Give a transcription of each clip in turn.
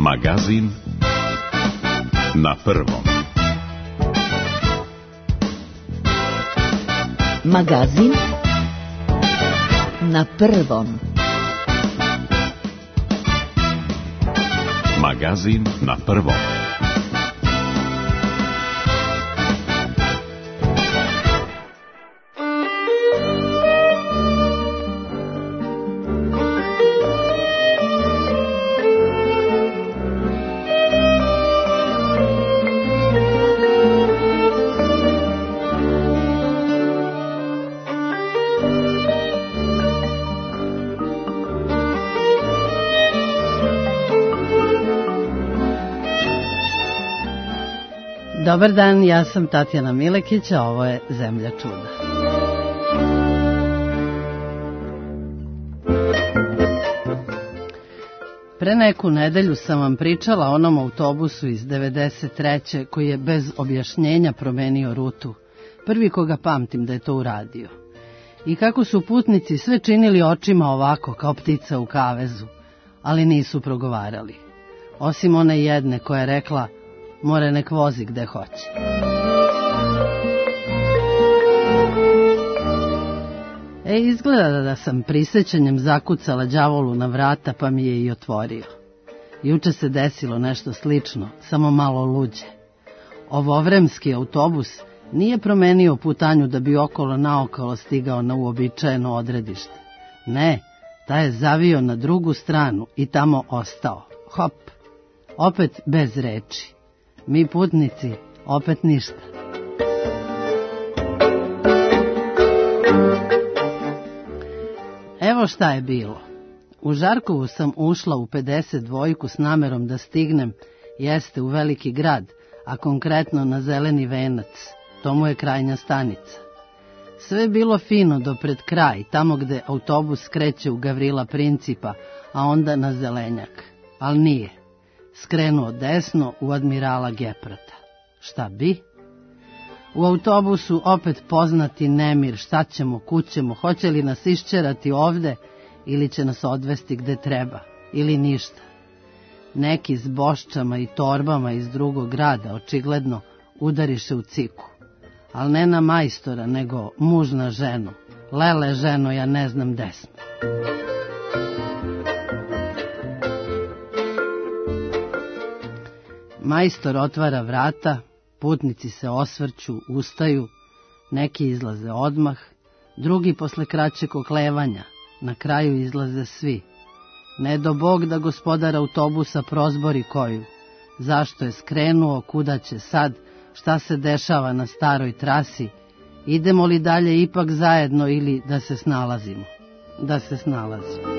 Magazin na prvom. Magazin na prvom. Magazin na prvom. Dobar dan, ja sam Tatjana Milekić, a ovo je Zemlja čuda. Pre neku nedelju sam vam pričala o onom autobusu iz 93. koji je bez objašnjenja promenio rutu. Prvi koga pamtim da je to uradio. I kako su putnici sve činili očima ovako, kao ptica u kavezu, ali nisu progovarali. Osim one jedne koja je rekla: more nek vozi gde hoće. Izgleda da sam prisećanjem zakucala đavolu na vrata, pa mi je i otvorio. Juče se desilo nešto slično, samo malo luđe. Ovovremski autobus nije promenio putanju da bi okolo naokolo stigao na uobičajeno odredište. Ne, taj je zavio na drugu stranu i tamo ostao. Hop, opet bez reči. Mi putnici, opet ništa. Evo šta je bilo. U Žarkovu sam ušla u 52 s namerom da stignem, jeste, u veliki grad, a konkretno na Zeleni venac. To mu je krajnja stanica. Sve je bilo fino do pred kraj, tamo gde autobus skreće u Gavrila Principa, a onda na Zelenjak. Ali nije. Skrenuo desno u Admirala Geprata. Šta bi? U autobusu opet poznati nemir, šta ćemo, kućemo, hoće li nas iščerati ovde ili će nas odvesti gde treba, ili ništa. Neki s boščama i torbama iz drugog grada očigledno udariše u ciku, ali ne na majstora, nego muž na ženu. Lele ženo, ja ne znam gde smo. Majstor otvara vrata, putnici se osvrću, ustaju, neki izlaze odmah, drugi posle kraćeg oklevanja, na kraju izlaze svi. Ne do Bog da gospodar autobusa prozbori koju, zašto je skrenuo, kuda će sad, šta se dešava na staroj trasi, idemo li dalje ipak zajedno ili da se snalazimo. Da se snalazimo.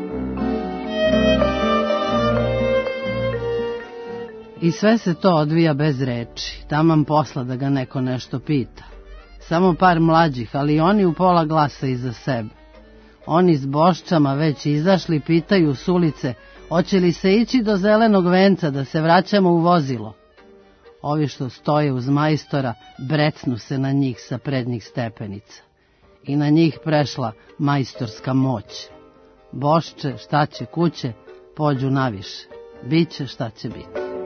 I sve se to odvija bez reči, taman posla da ga neko nešto pita. Samo par mlađih, ali oni u pola glasa iza sebe. Oni s boščama već izašli, pitaju s ulice, hoće li se ići do Zelenog venca da se vraćamo u vozilo. Ovi što stoje uz majstora brecnu se na njih sa prednjih stepenica. I na njih prešla majstorska moć. Bošče, šta će kuće, pođu naviše. Biće šta će biti.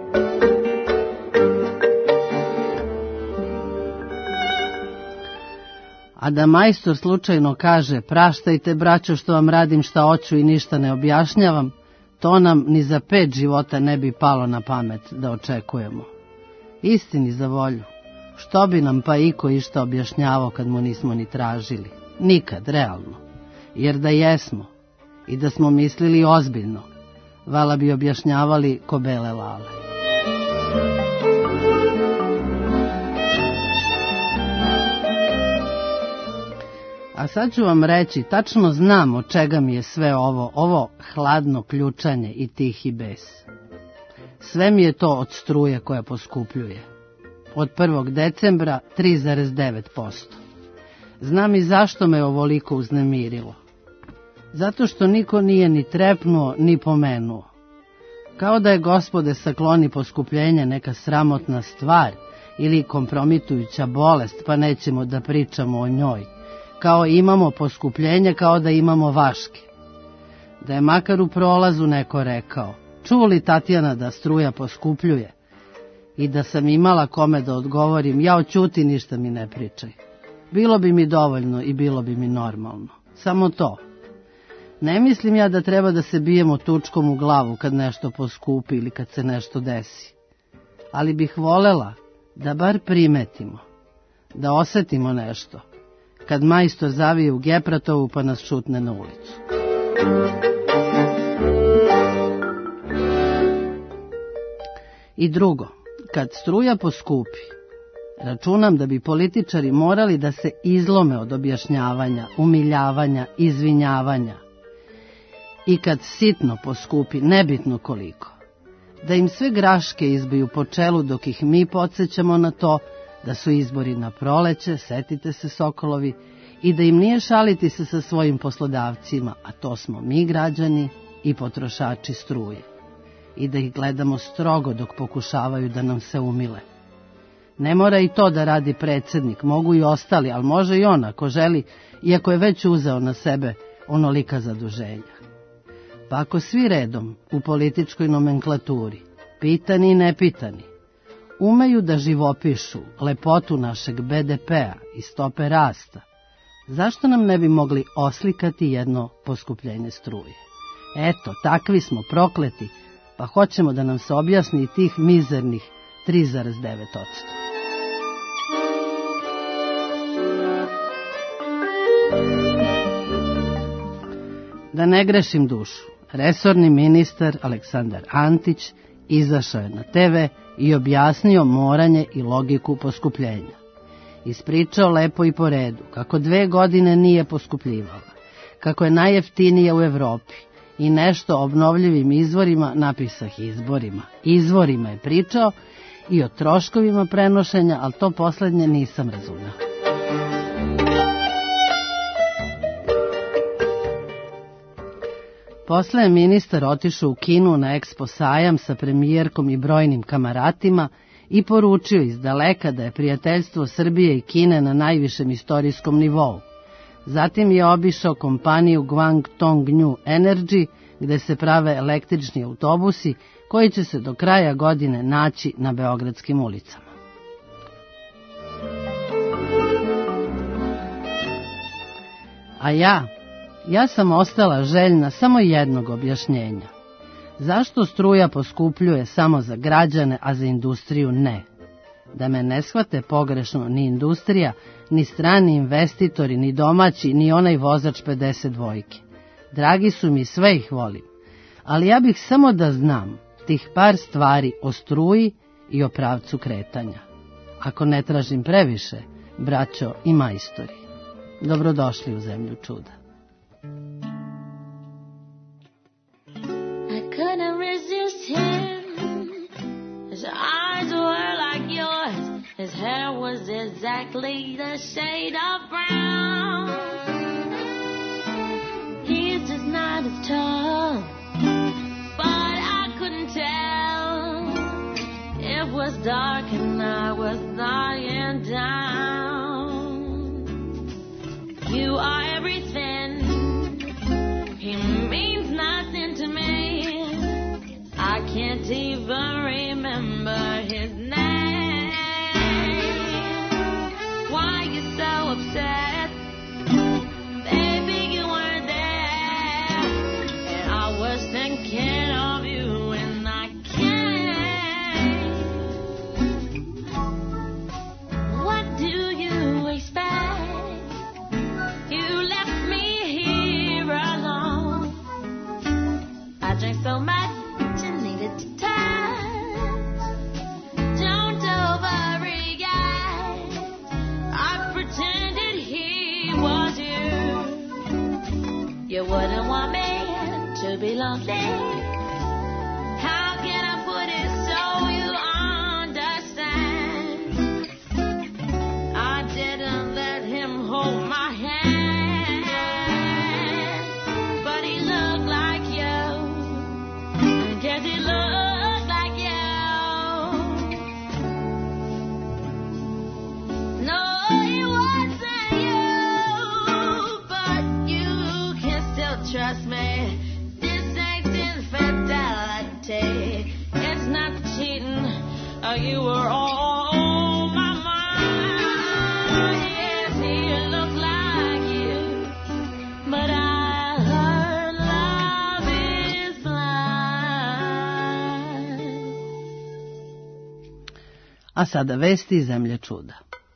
A da majstor slučajno kaže: praštajte braćo što vam radim šta hoću i ništa ne objašnjavam, to nam ni za 5 života ne bi palo na pamet da očekujemo. Istini za volju, što bi nam pa iko išta objašnjavao kad mu nismo ni tražili? Nikad, realno. Jer da jesmo i da smo mislili ozbiljno, vala bi objašnjavali ko bele lale. A sad ću vam reći, tačno znam od čega mi je sve ovo hladno ključanje i tihi bes. Sve mi je to od struje koja poskupljuje. Od 1. decembra 3,9%. Znam i zašto me ovoliko uznemirilo. Zato što niko nije ni trepnuo, ni pomenuo. Kao da je, gospode, sakloni poskupljenje neka sramotna stvar ili kompromitujuća bolest, pa nećemo da pričamo o njoj. Kao imamo poskupljenje, kao da imamo vaške. Da je makar u prolazu neko rekao: čuli, Tatjana, da struja poskupljuje? I da sam imala kome da odgovorim, ja oćuti, ništa mi ne pričaj. Bilo bi mi dovoljno i bilo bi mi normalno. Samo to. Ne mislim ja da treba da se bijemo tučkom u glavu kad nešto poskupi ili kad se nešto desi. Ali bih volela da bar primetimo, da osetimo nešto, kad majstor zavije u Gepratovu pa nas šutne na ulicu. I drugo, kad struja poskupi, računam da bi političari morali da se izlome od objašnjavanja, umiljavanja, izvinjavanja. I kad sitno poskupi, nebitno koliko, da im sve graške izbiju po čelu dok ih mi podsjećamo na to da su izbori na proleće, setite se Sokolovi, i da im nije šaliti se sa svojim poslodavcima, a to smo mi građani i potrošači struje. I da ih gledamo strogo dok pokušavaju da nam se umile. Ne mora i to da radi predsjednik, mogu i ostali, ali može i on ako želi, iako je već uzeo na sebe onolika zaduženja. Pa ako svi redom u političkoj nomenklaturi, pitani i nepitani, umeju da živopišu lepotu našeg BDP-a i stope rasta, zašto nam ne bi mogli oslikati jedno poskupljenje struje? Eto, takvi smo prokleti, pa hoćemo da nam se objasni i tih mizernih 3,9%. Da ne grešim dušu, resorni ministar Aleksandar Antić izašao je na TV i objasnio moranje i logiku poskupljenja. Ispričao lepo i po redu kako 2 godine nije poskupljivala, kako je najjeftinija u Evropi i nešto o obnovljivim izvorima napisah izborima. Izvorima je pričao i o troškovima prenošenja, ali to poslednje nisam razumela. Posle je ministar otišao u Kinu na Expo sajam sa premijerkom i brojnim kamaratima i poručio iz daleka da je prijateljstvo Srbije i Kine na najvišem istorijskom nivou. Zatim je obišao kompaniju Guangdong New Energy, gde se prave električni autobusi koji će se do kraja godine naći na beogradskim ulicama. A ja sam ostala željna samo jednog objašnjenja. Zašto struja poskupljuje samo za građane, a za industriju ne? Da me ne shvate pogrešno ni industrija, ni strani investitori, ni domaći, ni onaj vozač 52. Dragi su mi, sve ih volim. Ali ja bih samo da znam tih par stvari o struji i o pravcu kretanja. Ako ne tražim previše, braćo i majstori, dobrodošli u zemlju čuda. I couldn't resist him. His eyes were like yours. His hair was exactly the shade of brown. He's just not as tall, but I couldn't tell. It was dark and I was lying down. You are everything. He means nothing to me. I can't even remember his name. Why you so upset? Baby, you weren't there. And I was thinking of you and I can't. What do you expect? You left me here alone. I drank so much you needed to touch. Don't overreact. I pretended he was you. You wouldn't want me to be lonely. How can I put it so you understand? I didn't let him hold my hand, but he looked like you. Guess he looked like you. No, he wasn't you, but you can still trust me. This ain't infidelity. you were on my mind. Yes, he looked like you, but I heard love is blind. A sada vesti iz zemlje čuda.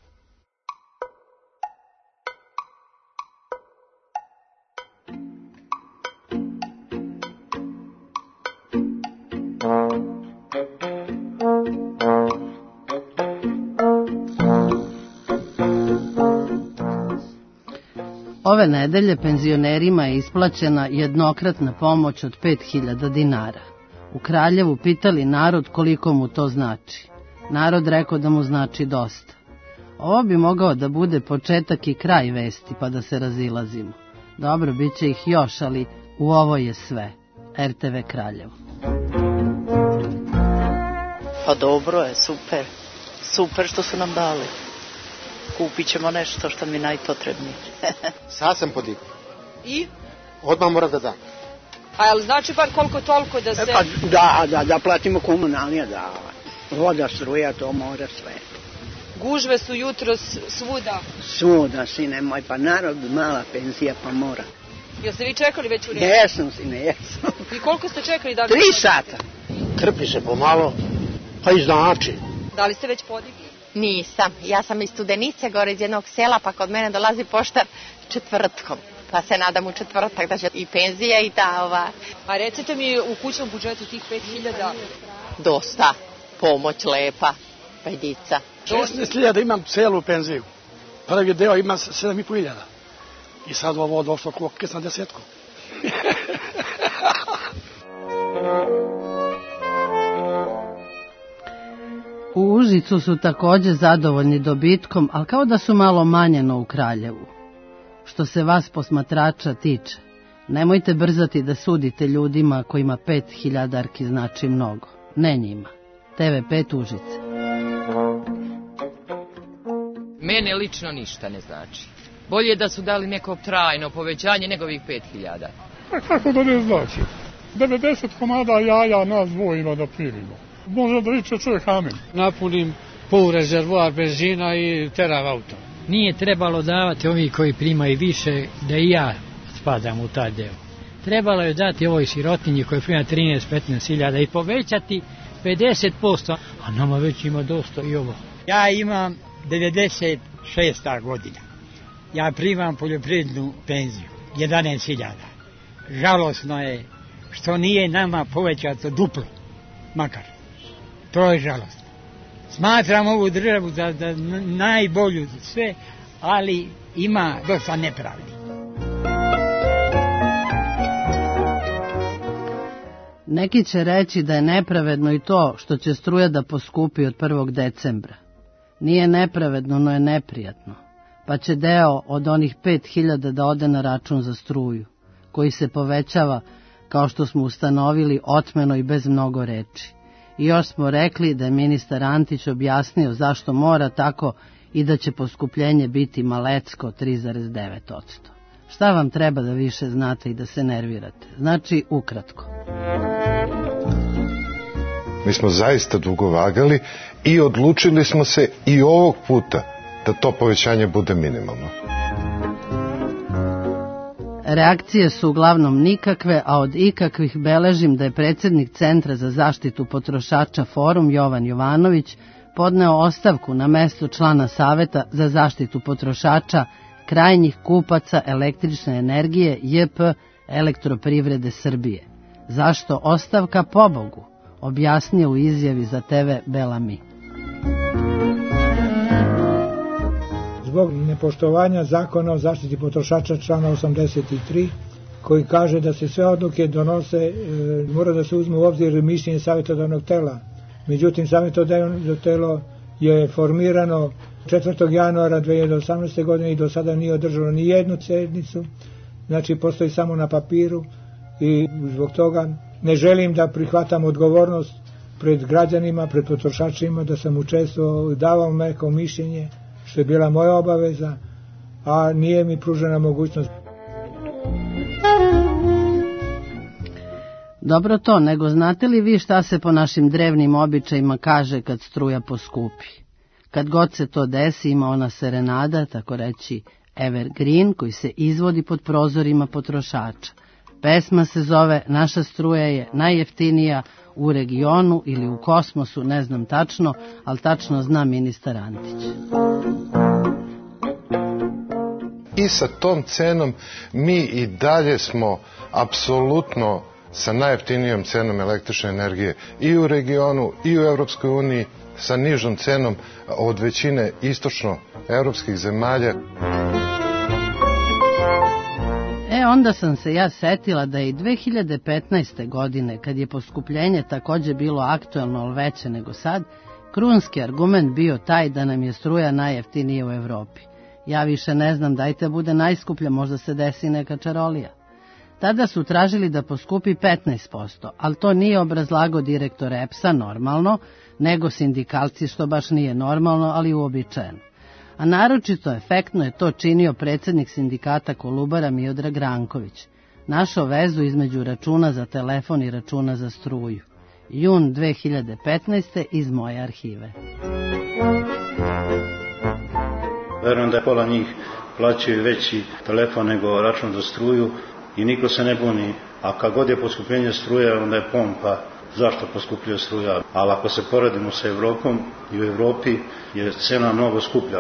Ove nedelje penzionerima je isplaćena jednokratna pomoć od 5.000 dinara. U Kraljevu pitali narod koliko mu to znači. Narod rekao da mu znači dosta. Ovo bi mogao da bude početak i kraj vesti, pa da se razilazimo. Dobro, bit će ih još, ali u ovo je sve. RTV Kraljevo. Pa dobro je, super. Super što su nam dali. Kupit ćemo nešto što mi najpotrebnije. Sad sam podigao. I? Odmah mora da dam. A jel znači bar koliko toliko da se... Pa da platimo komunalnije, da. Voda, struja, to mora sve. Gužve su jutro svuda. Svuda, sine moj, pa narod mala penzija, pa mora. Jel ste vi čekali već u redu? Jesam, sine, jesam. I koliko ste čekali da... 3 sata. Trpi se pomalo, pa i znači. Da li ste već podigli? Nisam, ja sam iz Studenice, gore iz jednog sela, pa kod mene dolazi poštar četvrtkom. Pa se nadam u četvrtak da će i penzija i ta ova... A recite mi u kućnom budžetu tih 5.000... Dosta, pomoć lepa, pedica. 16.000 imam celu penziju. Prvi deo ima 7.500. I sad ovo došlo koliko na 10. U Užicu su također zadovoljni dobitkom, ali kao da su malo manjeno u Kraljevu. Što se vas posmatrača tiče, nemojte brzati da sudite ljudima kojima 5.000 znači mnogo. Ne njima. TV5 Užice. Mene lično ništa ne znači. Bolje da su dali neko trajno povećanje nego ovih 5.000. A kako da ne znači? 90 komada jaja nas dvojima da pirimo. Može da iće čovjek amen. Napunim pol rezervoar benzina i terav auto. Nije trebalo davati ovi koji primaju više, da i ja spadam u taj deo. Trebalo je dati ovoj sirotinji koji prima 13-15.000 i povećati 50%, a nama već ima dosta i ovo. Ja imam 96. godina. Ja primam poljoprivrednu penziju, 11.000. Žalosno je što nije nama povećato duplo, makar. To je žalostno. Smatram ovu državu za najbolju sve, ali ima dosta nepravdi. Neki će reći da je nepravedno i to što će struja da poskupi od 1. decembra. Nije nepravedno, no je neprijatno. Pa će deo od onih 5.000 da ode na račun za struju, koji se povećava, kao što smo ustanovili, otmeno i bez mnogo reči. I još smo rekli da je ministar Antić objasnio zašto mora tako i da će poskupljenje biti malecko 3,9%. Šta vam treba da više znate i da se nervirate? Znači, ukratko. Mi smo zaista dugo vagali i odlučili smo se i ovog puta da to povećanje bude minimalno. Reakcije su uglavnom nikakve, a od ikakvih beležim da je predsjednik Centra za zaštitu potrošača Forum Jovan Jovanović podneo ostavku na mesto člana Saveta za zaštitu potrošača krajnjih kupaca električne energije JP Elektroprivrede Srbije. Zašto ostavka, pobogu? Objasnio u izjavi za TV Belami. Zbog nepoštovanja zakona o zaštiti potrošača člana 83, koji kaže da se sve odluke donose, mora da se uzme u obzir mišljenje savjetodavnog tela. Međutim, savjetodavno telo je formirano 4. januara 2018. godine i do sada nije održalo ni jednu sednicu, znači postoji samo na papiru i zbog toga ne želim da prihvatam odgovornost pred građanima, pred potrošačima, da sam učestvovao, davao neko mišljenje, što je bila moja obaveza, a nije mi pružena mogućnost. Dobro to, nego znate li vi šta se po našim drevnim običajima kaže kad struja poskupi? Kad god se to desi, ima ona serenada, tako reći evergreen, koji se izvodi pod prozorima potrošača. Pesma se zove Naša struja je najjeftinija u regionu ili u kosmosu, ne znam tačno, ali tačno zna ministar Antić. I sa tom cenom mi i dalje smo apsolutno sa najjeftinijom cenom električne energije i u regionu i u Evropskoj uniji, sa nižom cenom od većine istočno-evropskih zemalja. Onda sam se ja setila da je i 2015. godine, kad je poskupljenje takođe bilo aktuelno, ali veće nego sad, krunski argument bio taj da nam je struja najjeftinija u Evropi. Ja više ne znam, dajte bude najskuplja, možda se desi neka čarolija. Tada su tražili da poskupi 15%, ali to nije obrazlagao direktor EPS-a normalno, nego sindikalci, što baš nije normalno, ali uobičajeno. A naročito efektno je to činio predsjednik sindikata Kolubara Miodrag Ranković. Našao vezu između računa za telefon i računa za struju. Jun 2015. iz moje arhive. Verujem da pola njih plaćaju veći telefon nego račun za struju i niko se ne buni. A kad god je poskupljenje struje, onda je pompa zašto poskupljuje struja. Ali ako se poredimo sa Evropom, i u Evropi je cena mnogo skuplja.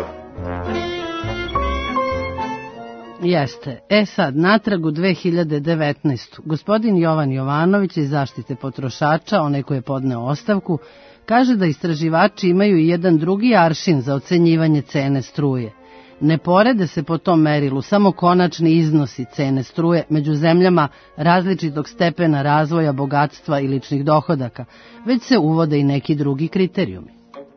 Jeste. Sad, natrag u 2019. Gospodin Jovan Jovanović iz zaštite potrošača, onaj koji je podneo ostavku, kaže da istraživači imaju i jedan drugi aršin za ocenjivanje cene struje. Ne porede se po tom merilu samo konačni iznosi cene struje među zemljama različitog stepena razvoja, bogatstva i ličnih dohodaka, već se uvode i neki drugi kriterijumi.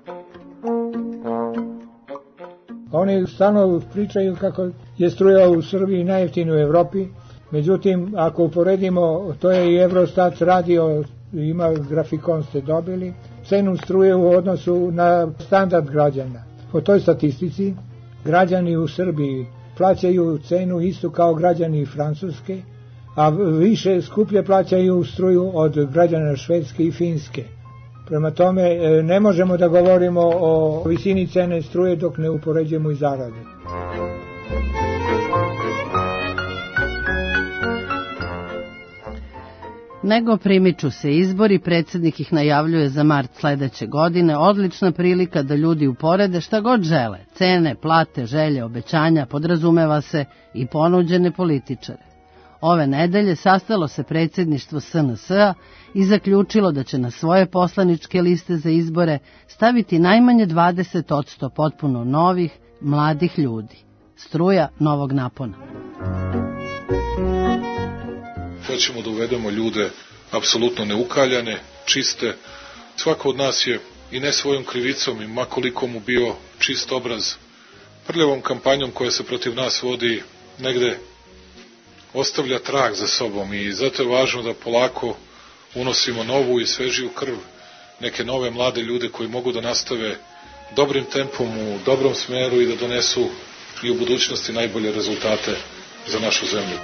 Oni stalno pričaju kako je struja u Srbiji najjeftinija u Evropi, međutim, ako uporedimo, to je i Eurostat radio, ima grafikon ste dobili, cenu struje u odnosu na standard građana. Po toj statistici, građani u Srbiji plaćaju cenu istu kao građani Francuske, a više skuplje plaćaju struju od građana Švedske i Finske. Prema tome, ne možemo da govorimo o visini cene struje dok ne upoređujemo i zarade. Nego primiču se izbori, predsjednik ih najavljuje za mart sledeće godine, odlična prilika da ljudi uporede šta god žele, cene, plate, želje, obećanja, podrazumeva se i ponuđene političare. Ove nedelje sastalo se predsjedništvo SNS-a i zaključilo da će na svoje poslaničke liste za izbore staviti najmanje 20% potpuno novih, mladih ljudi. Struja novog napona. Hoćemo da uvedemo ljude apsolutno neukaljane, čiste. Svako od nas je i ne svojom krivicom i makoliko mu bio čist obraz, prljavom kampanjom koja se protiv nas vodi negde ostavlja trag za sobom i zato je važno da polako unosimo novu i svežiju krv, neke nove mlade ljude koji mogu da nastave dobrim tempom u dobrom smeru i da donesu i u budućnosti najbolje rezultate za našu zemlju.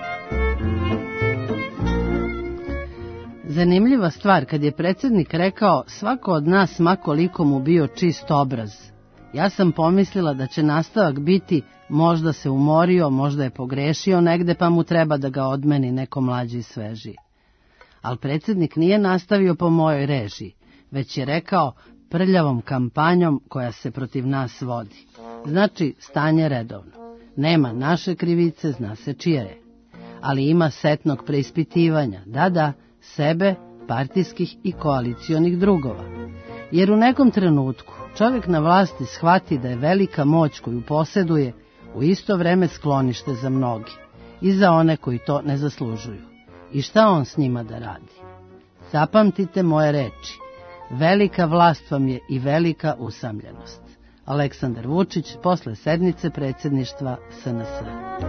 Zanimljiva stvar, kad je predsjednik rekao svako od nas makoliko mu bio čist obraz. Ja sam pomislila da će nastavak biti možda se umorio, možda je pogrešio negde pa mu treba da ga odmeni neko mlađi i svežiji. Ali predsjednik nije nastavio po mojoj režiji, već je rekao prljavom kampanjom koja se protiv nas vodi. Znači stanje redovno. Nema naše krivice, zna se čije je. Ali ima setnog preispitivanja, da, sebe, partijskih i koalicionih drugova. Jer u nekom trenutku čovjek na vlasti shvati da je velika moć koju posjeduje u isto vreme sklonište za mnogi i za one koji to ne zaslužuju. I šta on s njima da radi? Zapamtite moje reči. Velika vlast vam je i velika usamljenost. Aleksandar Vučić posle sednice predsjedništva SNS.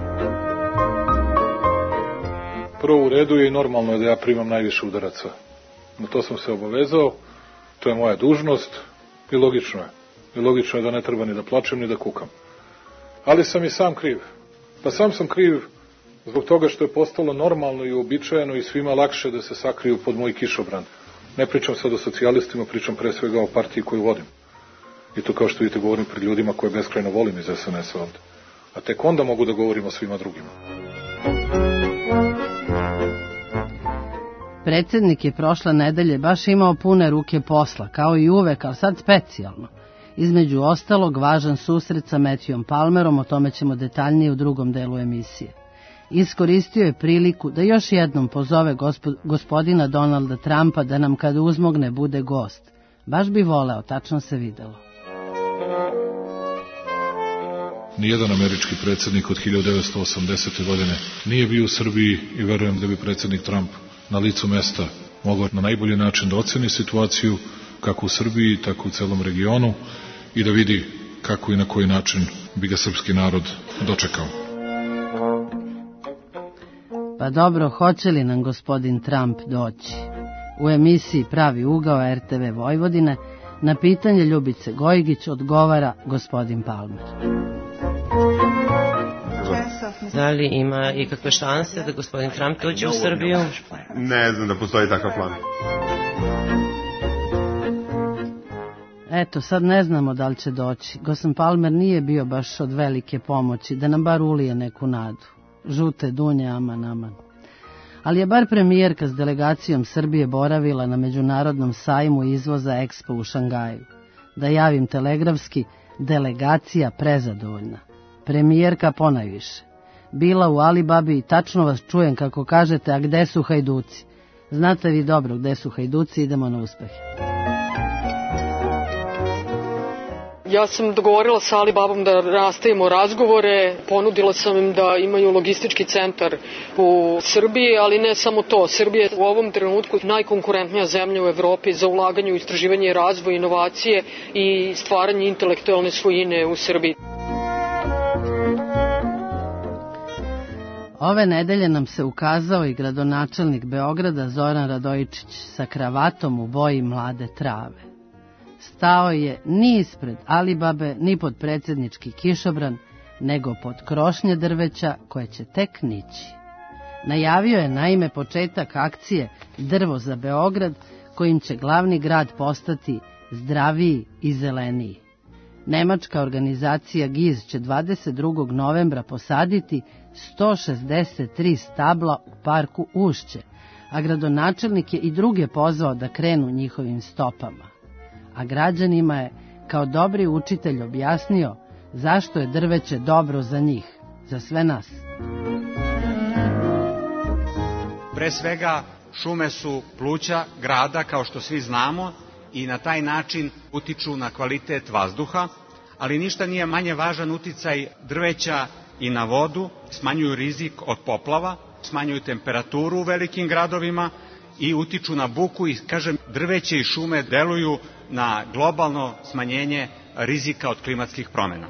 Prvo, u redu je i normalno je da ja primam najviše udaraca. Na to sam se obavezao, to je moja dužnost i logično je. I logično je da ne treba ni da plačem ni da kukam. Ali sam i sam kriv. Pa sam kriv Zbog toga što je postalo normalno i uobičajeno i svima lakše da se sakriju pod moj kišobran. Ne pričam sad o socijalistima, pričam pre svega o partiji koju vodim. I to, kao što vidite, govorim pred ljudima koje beskrajno volim iz SNS-a ovde. A tek onda mogu da govorim o svima drugima. Predsjednik je prošle nedelje baš imao pune ruke posla, kao i uvek, ali sad specijalno. Između ostalog, važan susret sa Matthewom Palmerom, o tome ćemo detaljnije u drugom delu emisije. Iskoristio je priliku da još jednom pozove gospodina Donalda Trumpa da nam kad uzmogne bude gost. Baš bi voleo, tačno se videlo. Nijedan američki predsjednik od 1980. godine nije bio u Srbiji i verujem da bi predsjednik Trump na licu mesta mogao na najbolji način da oceni situaciju kako u Srbiji, tako u celom regionu i da vidi kako i na koji način bi ga srpski narod dočekao. Pa dobro, hoće li nam gospodin Trump doći? U emisiji Pravi ugao RTV Vojvodine na pitanje Ljubice Gojgić odgovara gospodin Palmer. Da li ima ikakve šanse da gospodin Trump dođe u Srbiju? Ne znam da postoji takav plan. Eto, sad ne znamo da li će doći. Gospodin Palmer nije bio baš od velike pomoći, da nam bar ulije neku nadu. Žute dunje, aman. Ali je bar premijerka s delegacijom Srbije boravila na međunarodnom sajmu izvoza Expo u Šangaju. Da javim telegrafski, delegacija prezadovoljna. Premijerka ponajviše. Bila u Alibabi i tačno vas čujem kako kažete, a gde su hajduci? Znate vi dobro gde su hajduci, idemo na uspeh. Ja sam dogovorila sa Alibabom da nastavimo razgovore, ponudila sam im da imaju logistički centar u Srbiji, ali ne samo to. Srbija je u ovom trenutku najkonkurentnija zemlja u Evropi za ulaganje u istraživanje i razvoj, inovacije i stvaranje intelektualne svojine u Srbiji. Ove nedelje nam se ukazao i gradonačelnik Beograda Zoran Radojičić sa kravatom u boji mlade trave. Stao je ni ispred Alibabe, ni pod predsjednički kišobran, nego pod krošnje drveća koje će tek nići. Najavio je naime početak akcije Drvo za Beograd, kojim će glavni grad postati zdraviji i zeleniji. Nemačka organizacija GIZ će 22. novembra posaditi 163 stabla u parku Ušće, a gradonačelnik je i druge pozvao da krenu njihovim stopama. A građanima je, kao dobri učitelj, objasnio zašto je drveće dobro za njih, za sve nas. Pre svega, šume su pluća grada, kao što svi znamo, i na taj način utiču na kvalitet vazduha, ali ništa nije manje važan uticaj drveća i na vodu, smanjuju rizik od poplava, smanjuju temperaturu u velikim gradovima i utiču na buku i, kažem, drveće i šume deluju na globalno smanjenje rizika od klimatskih promjena.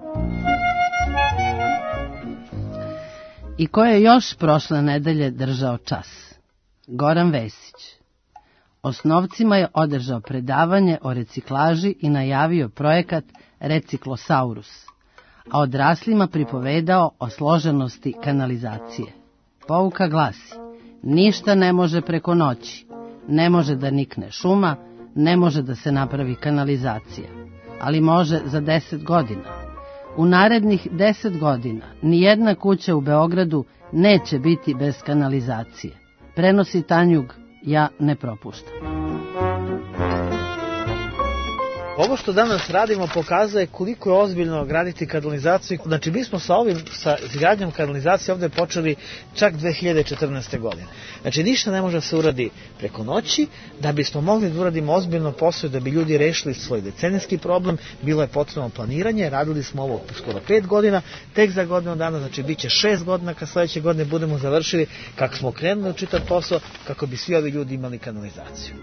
I ko je još prošle nedelje držao čas? Goran Vesić. Osnovcima je održao predavanje o reciklaži i najavio projekat Reciklosaurus, a odraslima pripovedao o složenosti kanalizacije. Pouka glasi: ništa ne može preko noći, ne može da nikne šuma, ne može da se napravi kanalizacija, ali može za 10 godina. U narednih 10 godina nijedna kuća u Beogradu neće biti bez kanalizacije. Prenosi Tanjug, ja ne propuštam. Ovo što danas radimo pokazuje koliko je ozbiljno graditi kanalizaciju. Znači, mi smo sa izgradnjom kanalizacije ovde počeli čak 2014. godine. Znači, ništa ne može se uradi preko noći. Da bismo mogli da uradimo ozbiljno posao, da bi ljudi rešili svoj decenijski problem, bilo je potrebno planiranje. Radili smo ovo skoro 5 godina, tek za godinu dana, znači bit će 6 godina kad sledeće godine budemo završili, kako smo krenuli u čitav posao, kako bi svi ovi ljudi imali kanalizaciju.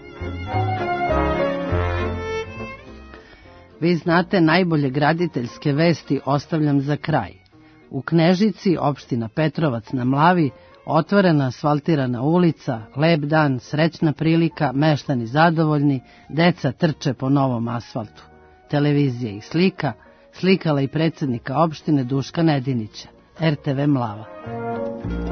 Vi znate, najbolje graditeljske vesti ostavljam za kraj. U Knežici, opština Petrovac na Mlavi, otvorena asfaltirana ulica, lep dan, srećna prilika, meštani zadovoljni, deca trče po novom asfaltu. Televizija ih slika, slikala i predsjednika opštine Duška Nedinića, RTV Mlava.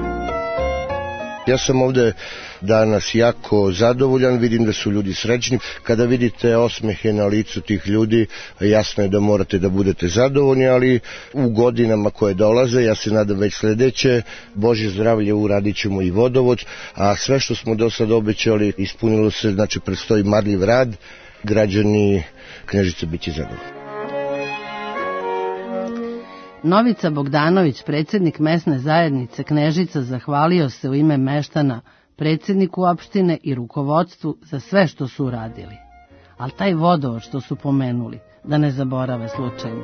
Ja sam ovde danas jako zadovoljan, vidim da su ljudi srećni. Kada vidite osmehe na licu tih ljudi, jasno je da morate da budete zadovoljni, ali u godinama koje dolaze, ja se nadam već sledeće, Božje zdravlje, uradit ćemo i vodovod, a sve što smo do sad obećali ispunilo se, znači predstoji marljiv rad, građani Knežice biće zadovoljni. Novica Bogdanović, predsjednik mesne zajednice Knežica, zahvalio se u ime meštana predsjedniku opštine i rukovodstvu za sve što su uradili. Ali taj vodovod što su pomenuli, da ne zaborave slučajno.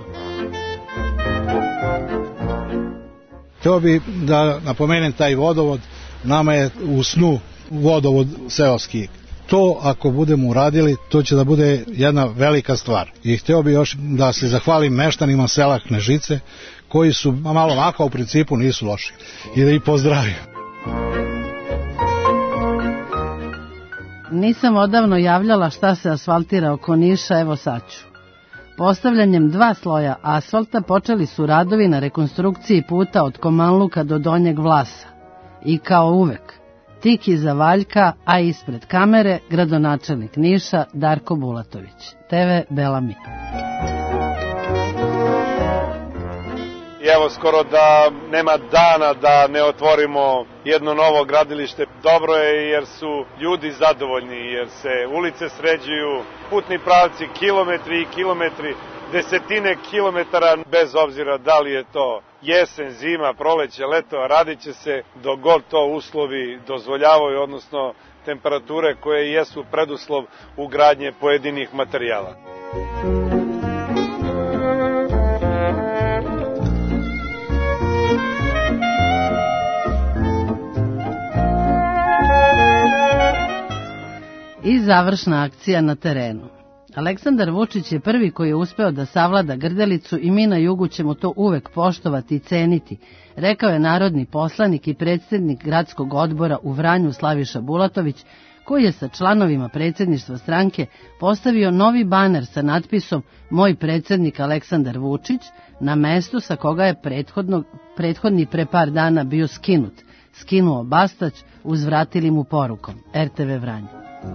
Hteo bi da napomenem taj vodovod, nama je u snu vodovod seoski. To ako budemo uradili, to će da bude jedna velika stvar. I hteo bi još da se zahvalim meštanima sela Knežice, koji su malo maka, u principu nisu loši. I da ih pozdravim. Nisam odavno javljala šta se asfaltira oko Niša, evo sad ću. Postavljanjem 2 sloja asfalta počeli su radovi na rekonstrukciji puta od Komanluka do Donjeg Vlasa. I kao uvek, tik iza Valjka, a ispred kamere, gradonačelnik Niša Darko Bulatović. TV Belami. I evo skoro da nema dana da ne otvorimo jedno novo gradilište. Dobro je jer su ljudi zadovoljni, jer se ulice sređuju, putni pravci, kilometri i kilometri, desetine kilometara, bez obzira da li je to jesen, zima, proleće, leto, radit će se dok god to uslovi dozvoljavaju, odnosno temperature koje jesu preduslov ugradnje pojedinih materijala. I završna akcija na terenu. Aleksandar Vučić je prvi koji je uspeo da savlada Grdelicu i mi na jugu ćemo to uvek poštovati i ceniti, rekao je narodni poslanik i predsjednik gradskog odbora u Vranju Slaviša Bulatović, koji je sa članovima predsjedništva stranke postavio novi baner sa natpisom Moj predsjednik Aleksandar Vučić na mestu sa koga je prethodni pre par dana bio skinut. Skinuo Bastać, uzvratili mu porukom. RTV Vranje.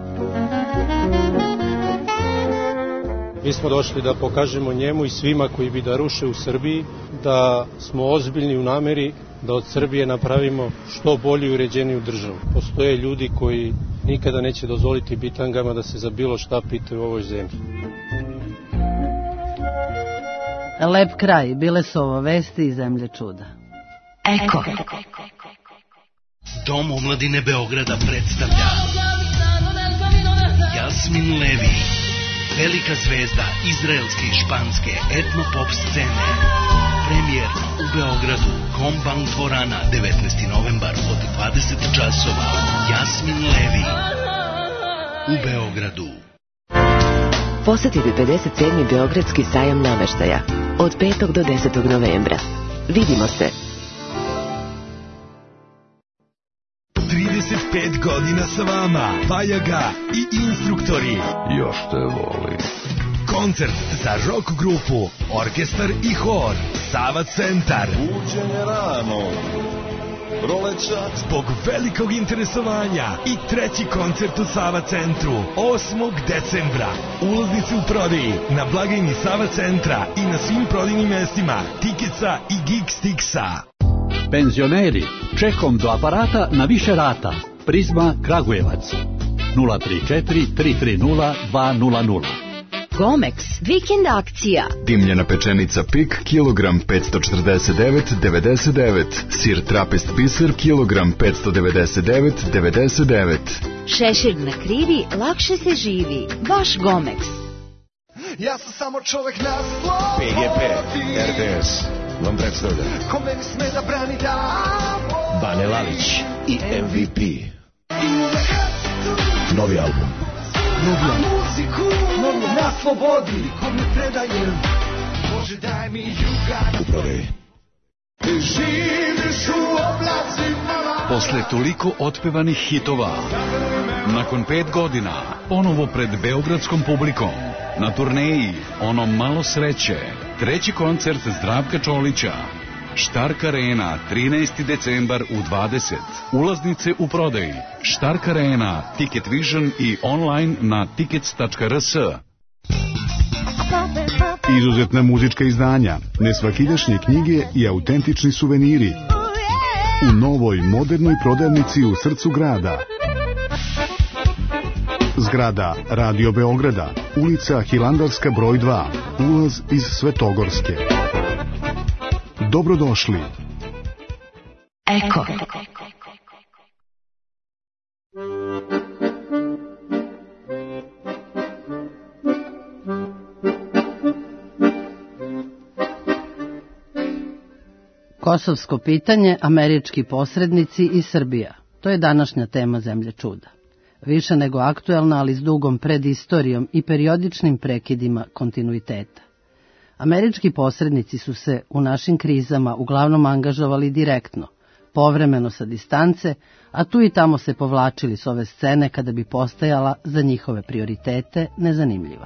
Mi smo došli da pokažemo njemu i svima koji bi da ruše u Srbiji, da smo ozbiljni u nameri da od Srbije napravimo što bolju i uređeniju državu. Postoje ljudi koji nikada neće dozvoliti bitangama da se za bilo šta pitaju u ovoj zemlji. Lep kraj, bile su ovo vesti iz zemlje čuda. Eko. Dom omladine Beograda predstavlja Jasmin Levi, velika zvezda izraelske i španske etno-pop scene. Premijerno u Beogradu, Kombank dvorana, 19. novembar od 20 časova. Jasmin Levi u Beogradu. Posetite 57. Beogradski sajam nameštaja od 5. do 10. novembra. Vidimo se. 35 godina sa vama, Bajaga i instruktori. Još te voli. Koncert za rock grupu, orkestar i hor, Sava Centar. Buđenje rano, proleća. Zbog velikog interesovanja i treći koncert u Sava Centru, 8. decembra. Ulaznice u prodaji na blagajni Sava Centra i na svim prodajnim mestima Tikeca i Geekstixa. Penzioneri, čekom do aparata na više rata. Prizma Kragujevac 034 330 200. Gomex, vikend akcija. Dimljena pečenica Pik, kilogram 549,99. Sir Trapist Biser, kilogram 599,99. Šešir na krivi, lakše se živi. Vaš Gomex. Ja sam samo čovek na slobodi. PGP, RTS vam predstavlja Kome mi sme da brani damo Bane Lalić i MVP. Novi album. Novi na slobodi. Kome predajem, Bože daj mi juga. Upravi. Ti živiš u oblacima. Posle toliko otpevanih hitova, nakon 5 godina, ponovo pred beogradskom publikom, na turneji Ono malo sreće, treći koncert Zdravka Čolića, Štark Arena, 13. decembar u 20. Ulaznice u prodaji. Štark Arena, Ticket Vision i online na tickets.rs. Izuzetna muzička izdanja, nesvakidašnje knjige i autentični suveniri. U novoj, modernoj prodavnici u srcu grada. Zgrada Radio Beograda, ulica Hilandarska broj 2, ulaz iz Svetogorske. Dobrodošli. Eko. Kosovsko pitanje, američki posrednici i Srbija. To je današnja tema Zemlje čuda. Više nego aktuelna, ali s dugom predistorijom i periodičnim prekidima kontinuiteta. Američki posrednici su se u našim krizama uglavnom angažovali direktno, povremeno sa distance, a tu i tamo se povlačili s ove scene kada bi postajala za njihove prioritete nezanimljiva.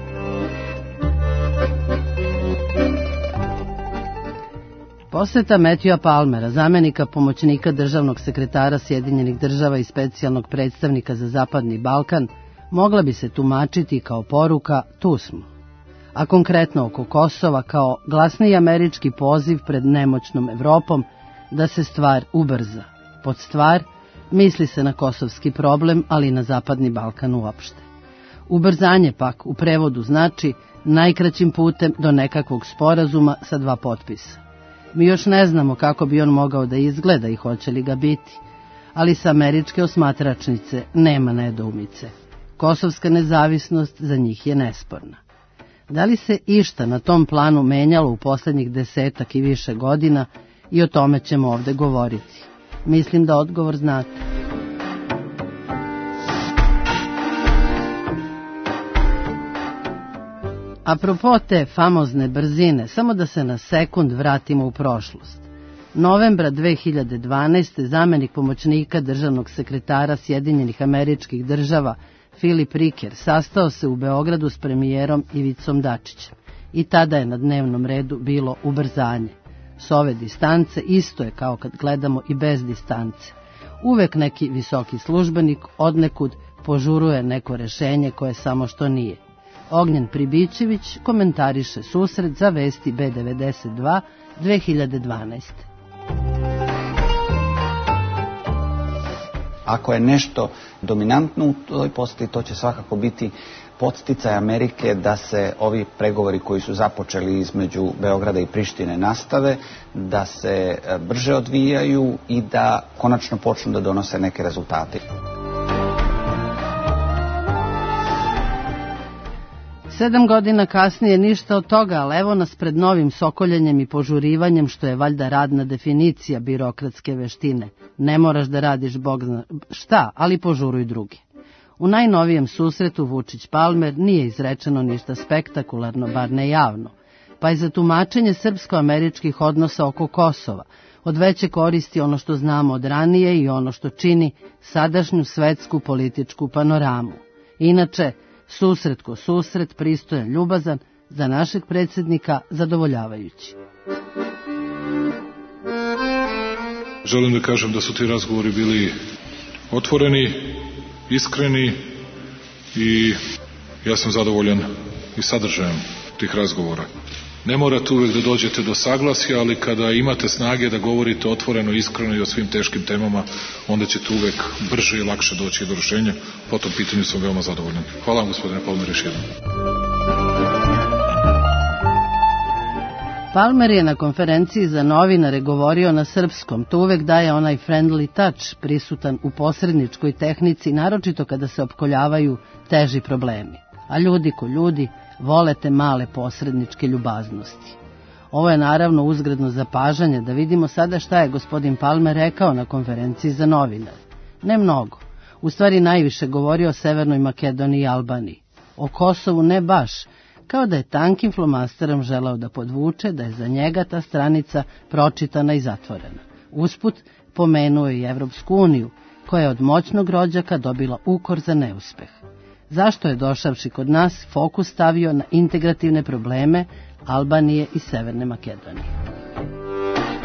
Poseta Matthewa Palmera, zamenika pomoćnika državnog sekretara Sjedinjenih država i specijalnog predstavnika za Zapadni Balkan, mogla bi se tumačiti kao poruka tu smo. A konkretno oko Kosova kao glasniji američki poziv pred nemoćnom Evropom da se stvar ubrza. Pod stvar misli se na kosovski problem, ali i na Zapadni Balkan uopšte. Ubrzanje pak u prevodu znači najkraćim putem do nekakvog sporazuma sa 2 potpisa. Mi još ne znamo kako bi on mogao da izgleda i hoće li ga biti, ali sa američke osmatračnice nema nedoumice. Kosovska nezavisnost za njih je nesporna. Da li se išta na tom planu menjalo u posljednjih 10 i više godina, i o tome ćemo ovdje govoriti. Mislim da odgovor znate. Apropo te famozne brzine, samo da se na sekund vratimo u prošlost. Novembra 2012. zamenik pomoćnika državnog sekretara Sjedinjenih Američkih Država Filip Riker sastao se u Beogradu s premijerom Ivicom Dačićem i tada je na dnevnom redu bilo ubrzanje. S ove distance isto je kao kad gledamo i bez distance. Uvek neki visoki službenik odnekud požuruje neko rešenje koje samo što nije. Ognjen Pribićević komentariše susret za Vesti B92 2012. Ako je nešto dominantno u toj poseti, to će svakako biti podsticaj Amerike da se ovi pregovori koji su započeli između Beograda i Prištine nastave, da se brže odvijaju i da konačno počnu da donose neke rezultate. Sedam godina kasnije ništa od toga, ali evo nas pred novim sokoljenjem i požurivanjem, što je valjda radna definicija birokratske veštine. Ne moraš da radiš bog zna šta, ali požuruj drugi. U najnovijem susretu Vučić-Palmer nije izrečeno ništa spektakularno, bar ne javno, pa je za tumačenje srpsko-američkih odnosa oko Kosova od veće koristi ono što znamo od ranije i ono što čini sadašnju svetsku političku panoramu. Inače, susret ko susret, pristojan, ljubazan, za našeg predsjednika zadovoljavajući. Želim da kažem da su ti razgovori bili otvoreni, iskreni i ja sam zadovoljan i sadržajem tih razgovora. Ne morate uvek da dođete do saglasja, ali kada imate snage da govorite otvoreno, iskreno i o svim teškim temama, onda ćete uvek brže i lakše doći do rešenja. Po tom pitanju sam veoma zadovoljan. Hvala vam, gospodine Palmer, još jednom. Palmer je na konferenciji za novinare govorio na srpskom. To uvek daje onaj friendly touch prisutan u posredničkoj tehnici, naročito kada se opkoljavaju teži problemi. A ljudi ko ljudi vole te male posredničke ljubaznosti. Ovo je naravno uzgredno zapažanje da vidimo sada šta je gospodin Palmer rekao na konferenciji za novinare. Ne mnogo. U stvari najviše govorio o Severnoj Makedoniji i Albaniji. O Kosovu ne baš, kao da je tankim flomasterom želeo da podvuče da je za njega ta stranica pročitana i zatvorena. Usput pomenuo je i Evropsku uniju, koja je od moćnog rođaka dobila ukor za neuspeh. Zašto je došavši kod nas fokus stavio na integrativne probleme Albanije i Severne Makedonije?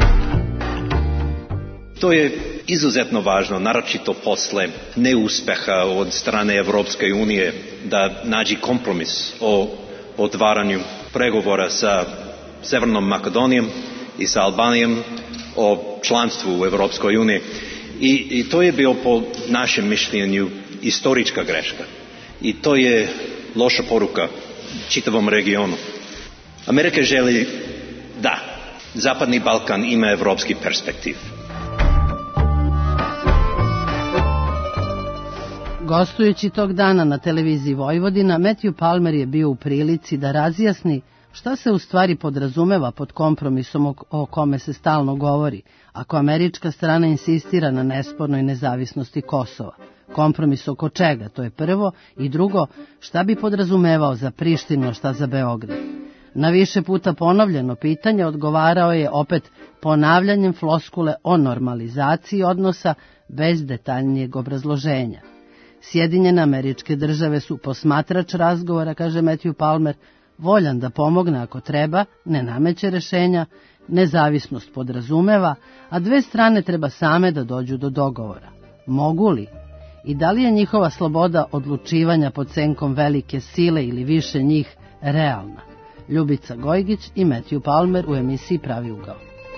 To je izuzetno važno, naročito posle neuspeha od strane Evropske unije da nađi kompromis o otvaranju pregovora sa Severnom Makedonijom i sa Albanijom o članstvu u Evropskoj uniji. I to je bio po našem mišljenju istorička greška. I to je loša poruka čitavom regionu. Amerika želi da Zapadni Balkan ima evropski perspektiv. Gostujući tog dana na televiziji Vojvodina, Matthew Palmer je bio u prilici da razjasni šta se u stvari podrazumeva pod kompromisom o kome se stalno govori, ako američka strana insistira na nespornoj nezavisnosti Kosova. Kompromis oko čega, to je prvo, i drugo, šta bi podrazumevao za Prištinu, a šta za Beograd. Na više puta ponovljeno pitanje odgovarao je opet ponavljanjem floskule o normalizaciji odnosa bez detaljnijeg obrazloženja. Sjedinjene Američke Države su posmatrač razgovora, kaže Matthew Palmer, voljan da pomogne ako treba, ne nameće rešenja, nezavisnost podrazumeva, a dve strane treba same da dođu do dogovora. Mogu li? I da li je njihova sloboda odlučivanja pod senkom velike sile ili više njih realna? Ljubica Gojgić i Matthew Palmer u emisiji Pravi ugao.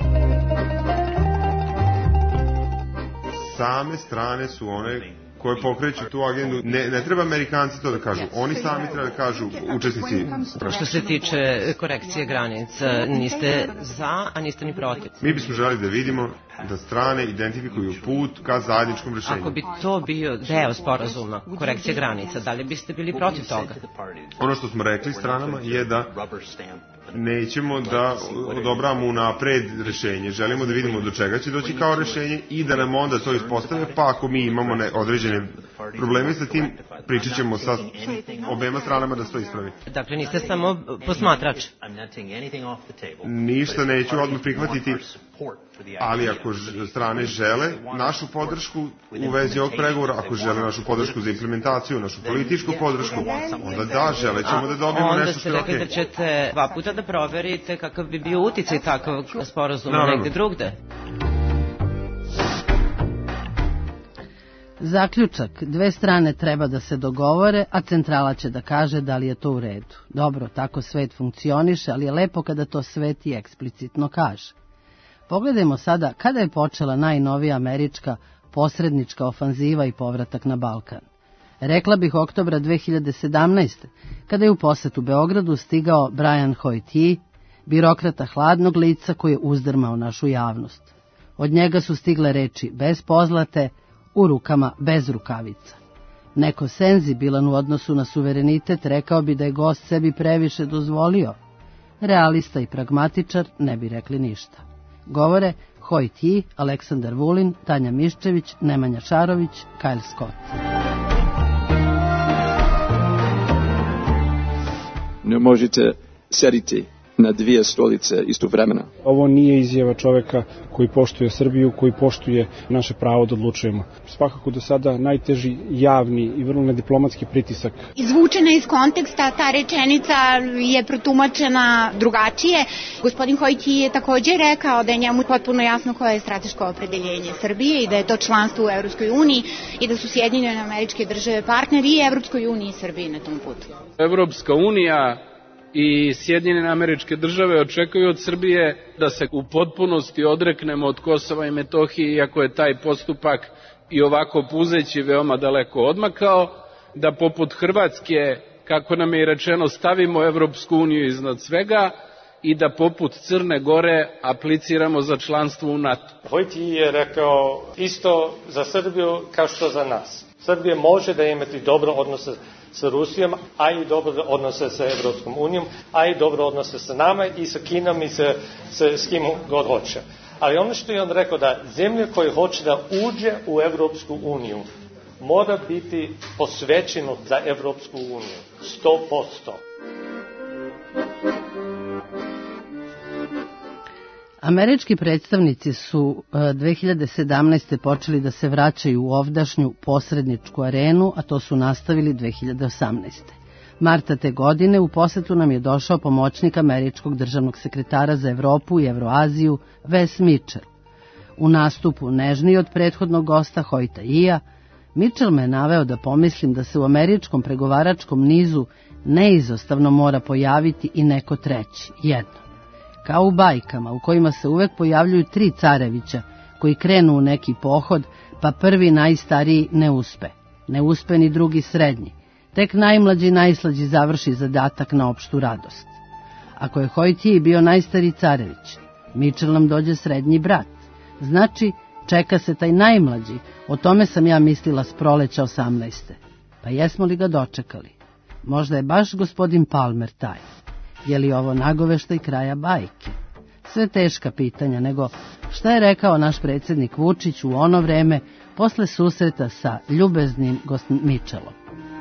Same strane su one koje pokreću tu agendu. Ne treba Amerikanci to da kažu. Oni sami treba da kažu učesnici. Što se tiče korekcije granica, niste za, a niste ni protiv. Mi bismo želi da vidimo da strane identifikuju put ka zajedničkom rešenju. Ako bi to bio deo sporazuma, korekcije granica, da li biste bili protiv toga? Ono što smo rekli stranama je da nećemo da odobravamo unapred rešenje. Želimo da vidimo do čega će doći kao rešenje i da nam onda to ispostave, pa ako mi imamo određene probleme sa tim, pričat ćemo sa obema stranama da se to ispravi. Dakle, niste samo posmatrač. Ništa neću odmah prihvatiti, ali ako strane žele našu podršku u vezi ovog pregovora, ako žele našu podršku za implementaciju, našu političku podršku, onda da, želećemo da dobijemo nešto što je okej. Onda ste rekli da ćete 2 puta da proverite kakav bi bio uticaj takvog sporazuma negde drugde. Zaključak, dve strane treba da se dogovore, a centrala će da kaže da li je to u redu. Dobro, tako svet funkcioniše, ali je lepo kada to svet i eksplicitno kaže. Pogledajmo sada kada je počela najnovija američka posrednička ofanziva i povratak na Balkan. Rekla bih oktobra 2017. kada je u posetu Beogradu stigao Brian Hoyt, birokrata hladnog lica koji je uzdrmao našu javnost. Od njega su stigle reči bez pozlate, u rukama bez rukavica. Neko senzibilan u odnosu na suverenitet rekao bi da je gost sebi previše dozvolio. Realista i pragmatičar ne bi rekli ništa. Govore Hoyt, Aleksandar Vulin, Tanja Miščević, Nemanja Šarović, Kyle Scott. Ne možete sediti na 2 stolice istovremeno. Ovo nije izjava čoveka koji poštuje Srbiju, koji poštuje naše pravo da odlučujemo. Svakako do sada najteži javni i vrlo nediplomatski pritisak. Izvučena iz konteksta, ta rečenica je protumačena drugačije. Gospodin Hoyt je također rekao da je njemu potpuno jasno koje je strateško opredeljenje Srbije i da je to članstvo u Evropskoj uniji i da su Sjedinjene Američke Države partneri i Evropskoj uniji i Srbiji na tom putu. Evropska unija i Sjedinjene Američke Države očekuju od Srbije da se u potpunosti odreknemo od Kosova i Metohije, iako je taj postupak i ovako puzeći veoma daleko odmakao, da poput Hrvatske, kako nam je rečeno, stavimo Evropsku uniju iznad svega i da poput Crne Gore apliciramo za članstvo u NATO. Hoyt je rekao isto za Srbiju kao što za nas. Srbija može da imati dobro odnose sa Rusijom, a i dobro odnose sa Evropskom unijom, a i dobro odnose sa nama i sa Kinom i s kim god hoće. Ali ono što je on rekao da zemlja koja hoće da uđe u Evropsku uniju mora biti posvećena za Evropsku uniju 100%. Američki predstavnici su 2017. počeli da se vraćaju u ovdašnju posredničku arenu, a to su nastavili 2018. Marta te godine u posetu nam je došao pomoćnik američkog državnog sekretara za Evropu i Evroaziju, Wes Mitchell. U nastupu nežniji od prethodnog gosta Hojta Ija, Mitchell me naveo da pomislim da se u američkom pregovaračkom nizu neizostavno mora pojaviti i neko treći, jedno. Kao u bajkama u kojima se uvek pojavljuju 3 carevića koji krenu u neki pohod, pa prvi najstariji ne uspe. Ne uspe ni drugi srednji. Tek najmlađi i najslađi završi zadatak na opštu radost. Ako je Hojtiji bio najstariji carević, Mitchell nam dođe srednji brat. Znači, čeka se taj najmlađi, o tome sam ja mislila s proleća 18. Pa jesmo li ga dočekali? Možda je baš gospodin Palmer taj. Je li ovo nagoveštaj kraja bajke? Sve teška pitanja, nego šta je rekao naš predsjednik Vučić u ono vreme posle susreta sa ljubeznim Mitchellom?